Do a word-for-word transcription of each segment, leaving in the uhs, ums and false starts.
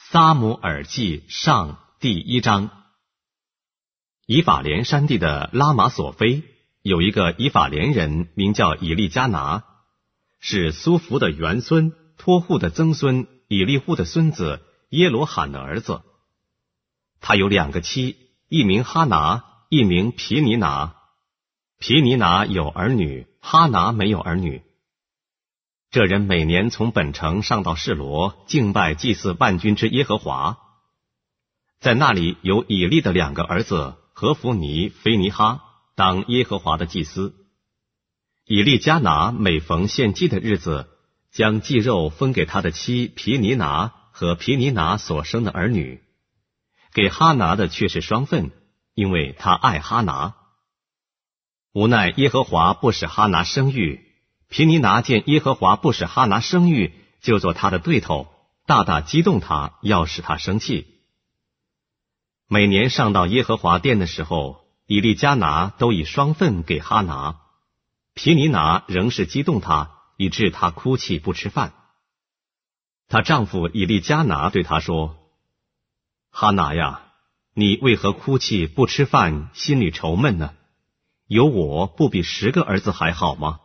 撒母耳记上第一章。以法莲山地的拉玛索菲有一个以法莲人，名叫以利加拿，是苏弗的元孙托户的曾孙以利户的孙子耶罗罕的儿子。他有两个妻，一名哈拿，一名皮尼拿。皮尼拿有儿女，哈拿没有儿女。这人每年从本城上到示罗，敬拜祭祀万军之耶和华。在那里有以利的两个儿子何弗尼、菲尼哈当耶和华的祭司。以利加拿每逢献祭的日子，将祭肉分给他的妻皮尼拿和皮尼拿所生的儿女，给哈拿的却是双份，因为他爱哈拿。无奈耶和华不使哈拿生育，皮尼拿见耶和华不使哈拿生育，就做他的对头，大大激动他，要使他生气。每年上到耶和华殿的时候，以利加拿都以双份给哈拿，皮尼拿仍是激动他，以致他哭泣不吃饭。她丈夫以利加拿对她说：哈拿呀，你为何哭泣不吃饭，心里愁闷呢？有我不比十个儿子还好吗？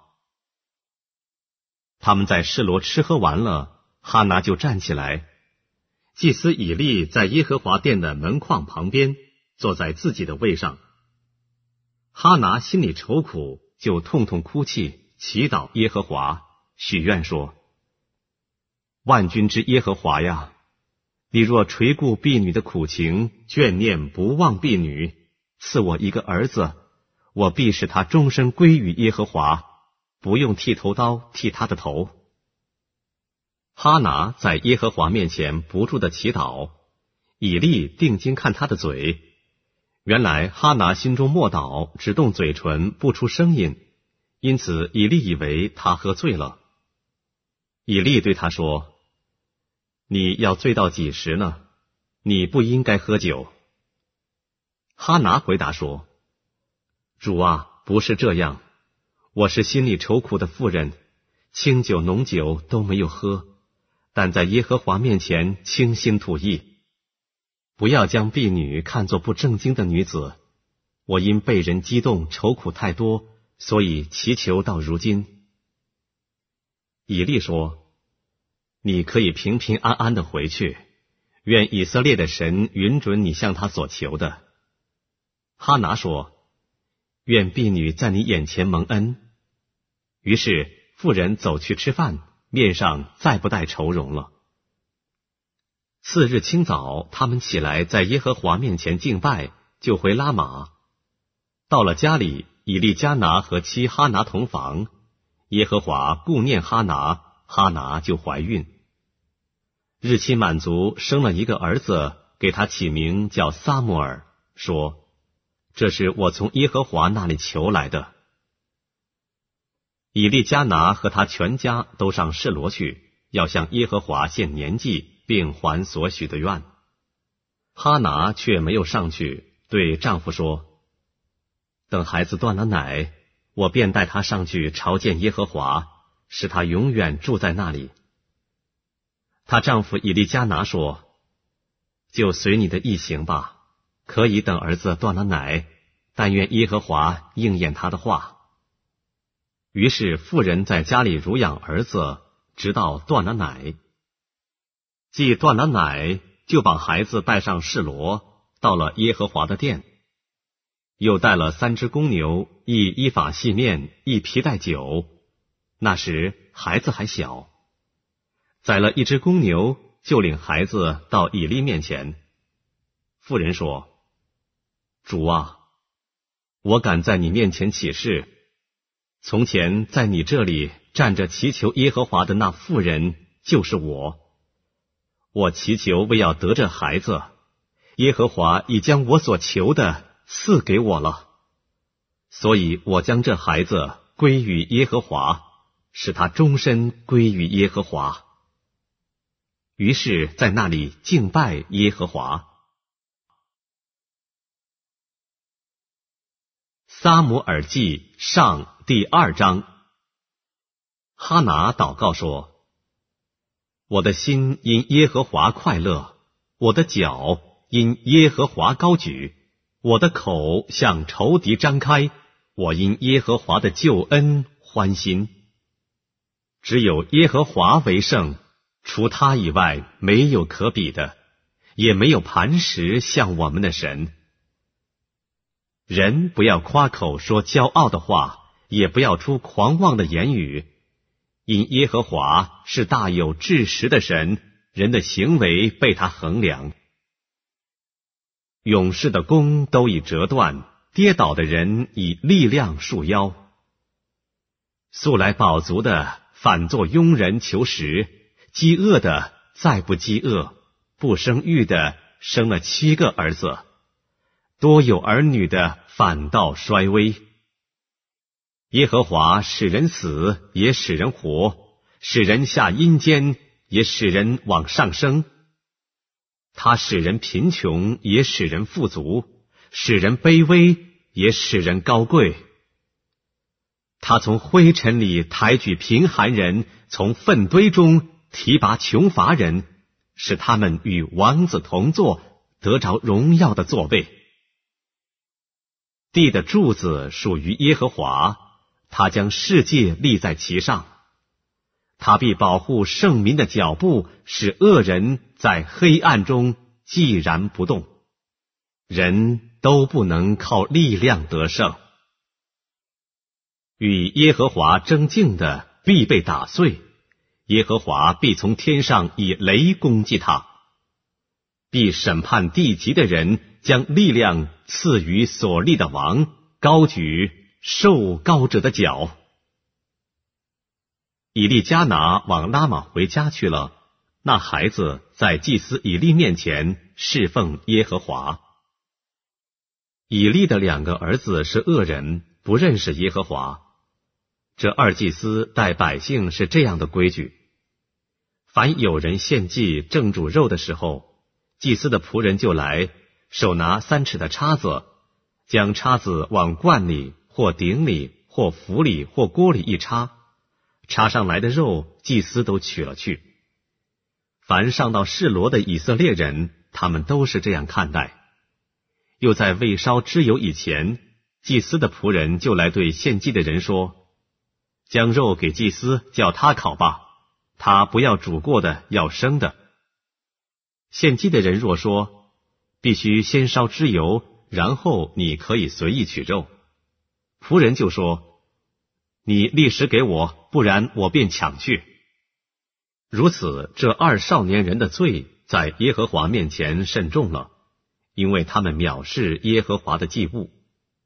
他们在示罗吃喝完了，哈拿就站起来。祭司以利在耶和华殿的门框旁边，坐在自己的位上。哈拿心里愁苦，就痛痛哭泣，祈祷耶和华，许愿说：万军之耶和华呀，你若垂顾婢女的苦情，眷念不忘婢女，赐我一个儿子，我必使他终身归于耶和华，不用剃头刀剃他的头。哈拿在耶和华面前不住的祈祷，以利定睛看他的嘴，原来哈拿心中默祷，只动嘴唇，不出声音，因此以利以为他喝醉了。以利对他说：你要醉到几时呢？你不应该喝酒。哈拿回答说：主啊，不是这样，我是心里愁苦的妇人，清酒浓酒都没有喝，但在耶和华面前倾心吐意。不要将婢女看作不正经的女子，我因被人激动愁苦太多，所以祈求到如今。以利说：你可以平平安安的回去，愿以色列的神允准你向他所求的。哈拿说：愿婢女在你眼前蒙恩。于是妇人走去吃饭，面上再不带愁容了。次日清早，他们起来在耶和华面前敬拜，就回拉玛。到了家里，以利加拿和妻哈拿同房，耶和华顾念哈拿，哈拿就怀孕。日期满足，生了一个儿子，给他起名叫撒母耳，说：这是我从耶和华那里求来的。以利加拿和他全家都上示罗去，要向耶和华献年祭，并还所许的愿。哈拿却没有上去，对丈夫说：等孩子断了奶，我便带他上去朝见耶和华，使他永远住在那里。她丈夫以利加拿说：就随你的意行吧，可以等儿子断了奶，但愿耶和华应验他的话。于是妇人在家里乳养儿子，直到断了奶。既断了奶，就把孩子带上示罗，到了耶和华的殿，又带了三只公牛，一依法细面，一皮带酒。那时孩子还小，宰了一只公牛，就领孩子到以利面前。妇人说：主啊，我敢在你面前起誓，从前在你这里站着祈求耶和华的那妇人就是我。我祈求为要得这孩子，耶和华已将我所求的赐给我了，所以我将这孩子归于耶和华，使他终身归于耶和华。于是在那里敬拜耶和华。撒母耳记上第二章。哈拿祷告说：我的心因耶和华快乐， 我的脚因耶和华高举，我的口向仇敌张开，我因耶和华的救恩欢心。只有耶和华为圣，除他以外没有可比的，也没有磐石像我们的神。人不要夸口说骄傲的话，也不要出狂妄的言语，因耶和华是大有知识的神，人的行为被他衡量。勇士的弓都已折断，跌倒的人以力量束腰。素来饱足的反作庸人求食，饥饿的再不饥饿，不生育的生了七个儿子，多有儿女的反倒衰微。耶和华使人死，也使人活，使人下阴间，也使人往上升。他使人贫穷，也使人富足；使人卑微，也使人高贵。他从灰尘里抬举贫寒人，从粪堆中提拔穷乏人，使他们与王子同坐，得着荣耀的座位。地的柱子属于耶和华，他将世界立在其上。他必保护圣民的脚步，使恶人在黑暗中寂然不动。人都不能靠力量得胜。与耶和华争竞的必被打碎，耶和华必从天上以雷攻击他。必审判地极的人，将力量赐予所立的王，高举受高者的脚。以利加拿往拉玛回家去了，那孩子在祭司以利面前侍奉耶和华。以利的两个儿子是恶人，不认识耶和华。这二祭司待百姓是这样的规矩：凡有人献祭正主肉的时候，祭司的仆人就来，手拿三尺的叉子，将叉子往罐里或鼎里或釜里或锅里一插，插上来的肉祭司都取了去。凡上到示罗的以色列人，他们都是这样看待。又在未烧脂油以前，祭司的仆人就来对献祭的人说：将肉给祭司，叫他烤吧，他不要煮过的，要生的。献祭的人若说必须先烧脂油，然后你可以随意取肉，仆人就说：你立时给我，不然我便抢去。如此，这二少年人的罪在耶和华面前甚重了，因为他们藐视耶和华的祭物。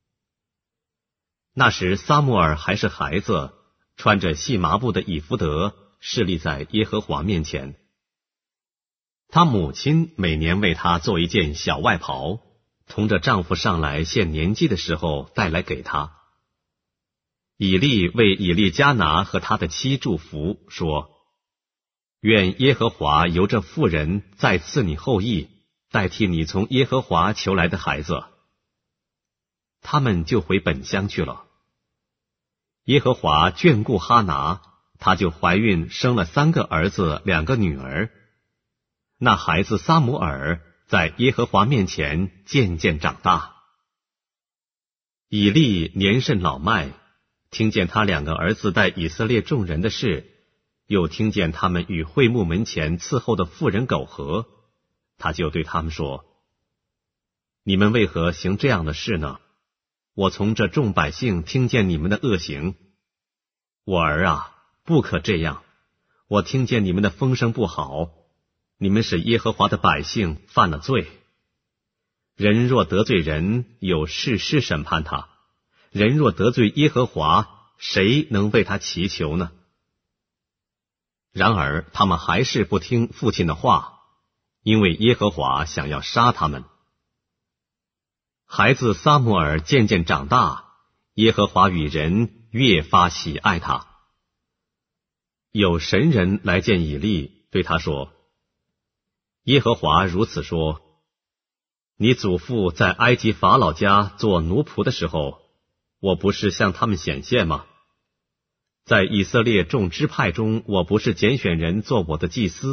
那时撒母耳还是孩子，穿着细麻布的以弗得，侍立在耶和华面前。他母亲每年为他做一件小外袍，同着丈夫上来献年祭的时候带来给他。以利为以利加拿和他的妻祝福，说：愿耶和华由这妇人再赐你后裔，代替你从耶和华求来的孩子。他们就回本乡去了。耶和华眷顾哈拿，她就怀孕生了三个儿子，两个女儿。那孩子撒母耳在耶和华面前渐渐长大。以利年甚老迈，听见他两个儿子带以色列众人的事，又听见他们与会幕门前伺候的妇人苟合，他就对他们说：你们为何行这样的事呢？我从这众百姓听见你们的恶行。我儿啊，不可这样，我听见你们的风声不好，你们使耶和华的百姓犯了罪。人若得罪人，有士师审判他；人若得罪耶和华，谁能为他祈求呢？然而他们还是不听父亲的话，因为耶和华想要杀他们。孩子撒母耳渐渐长大，耶和华与人越发喜爱他。有神人来见以利，对他说：耶和华如此说，你祖父在埃及法老家做奴仆的时候，我不是向他们显现吗？在以色列众支派中，我不是拣选人做我的祭司，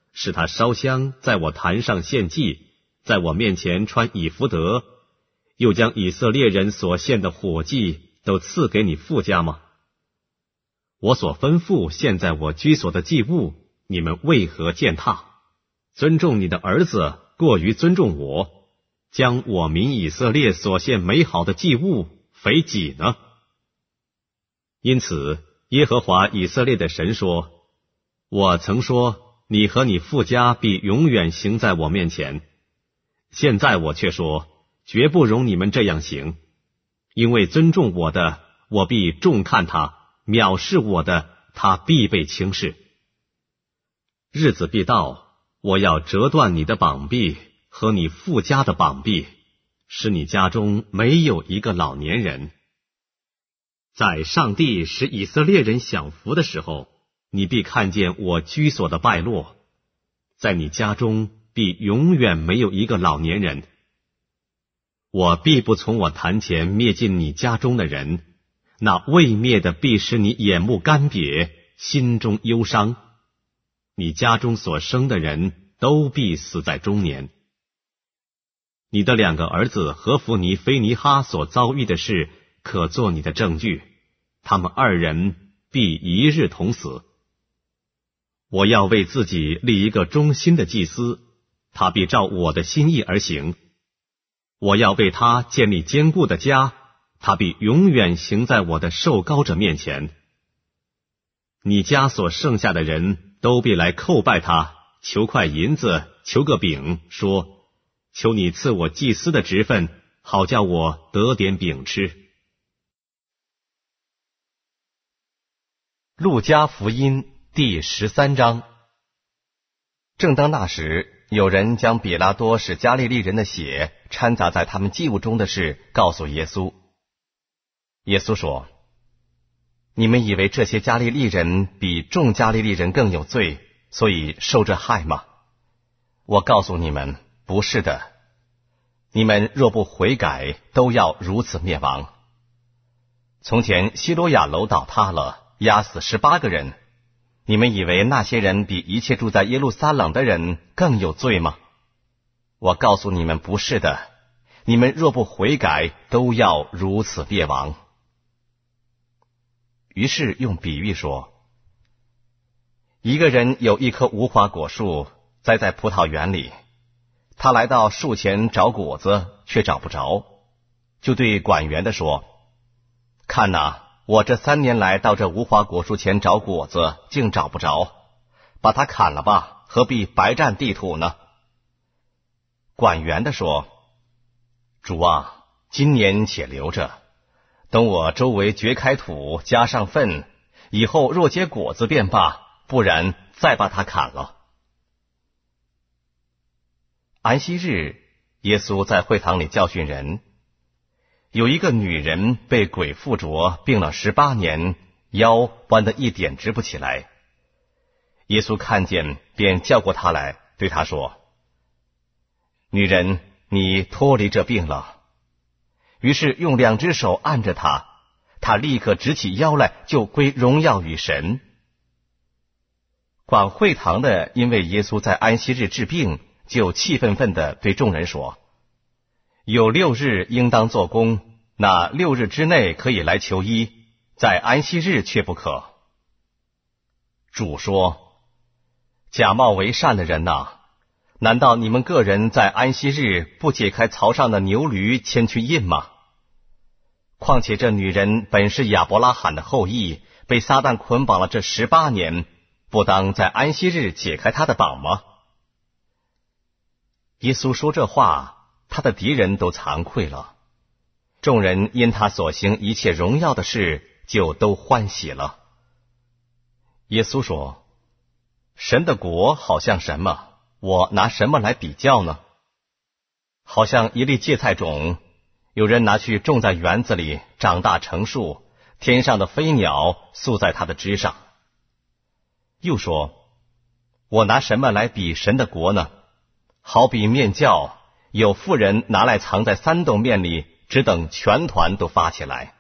使他烧香在我坛上献祭，在我面前穿以弗得，又将以色列人所献的火祭都赐给你父家吗？我所吩咐献在我居所的祭物，你们为何践踏？尊重你的儿子过于尊重我，将我民以色列所献美好的祭物肥己呢？因此耶和华以色列的神说，我曾说你和你父家必永远行在我面前，现在我却说绝不容你们这样行，因为尊重我的，我必重看他；藐视我的，他必被轻视。日子必到，我要折断你的膀臂和你父家的膀臂，使你家中没有一个老年人。在上帝使以色列人享福的时候，你必看见我居所的败落，在你家中必永远没有一个老年人。我必不从我坛前灭尽你家中的人，那未灭的必使你眼目干瘪，心中忧伤。你家中所生的人都必死在中年。你的两个儿子何弗尼、菲尼哈所遭遇的事，可作你的证据，他们二人必一日同死。我要为自己立一个忠心的祭司，他必照我的心意而行。我要为他建立坚固的家，他必永远行在我的受膏者面前。你家所剩下的人都必来叩拜他，求块银子，求个饼，说，求你赐我祭司的职分，好叫我得点饼吃。 路加福音第十三章。正当那时，有人将比拉多使加利利人的血掺杂在他们祭物中的事告诉耶稣。耶稣说，你们以为这些加利利人比众加利利人更有罪，所以受这害吗？我告诉你们，不是的。你们若不悔改，都要如此灭亡。从前西罗亚楼倒塌了，压死十八个人，你们以为那些人比一切住在耶路撒冷的人更有罪吗？我告诉你们，不是的。你们若不悔改，都要如此灭亡。于是用比喻说，一个人有一棵无花果树栽在葡萄园里，他来到树前找果子，却找不着，就对管园的说，看哪，我这三年来到这无花果树前找果子，竟找不着，把它砍了吧，何必白占地土呢？管园的说，主啊，今年且留着，等我周围掘开土，加上粪，以后若结果子便罢，不然再把它砍了。安息日，耶稣在会堂里教训人。有一个女人被鬼附着，病了十八年，腰弯得一点直不起来。耶稣看见，便叫过她来，对她说，女人，你脱离这病了。于是用两只手按着她，她立刻直起腰来，就归荣耀与神。管会堂的因为耶稣在安息日治病，就气愤愤地对众人说，有六日应当做工，那六日之内可以来求医，在安息日却不可。主说，假冒为善的人哪，难道你们个人在安息日不解开槽上的牛驴牵去印吗？况且这女人本是亚伯拉罕的后裔，被撒旦捆绑了这十八年，不当在安息日解开她的绑吗？耶稣说这话，他的敌人都惭愧了。众人因他所行一切荣耀的事，就都欢喜了。耶稣说，神的国好像什么？我拿什么来比较呢？好像一粒芥菜种，有人拿去种在园子里，长大成树，天上的飞鸟宿在它的枝上。又说，我拿什么来比神的国呢？好比面酵，有妇人拿来藏在三斗面里，只等全团都发起来。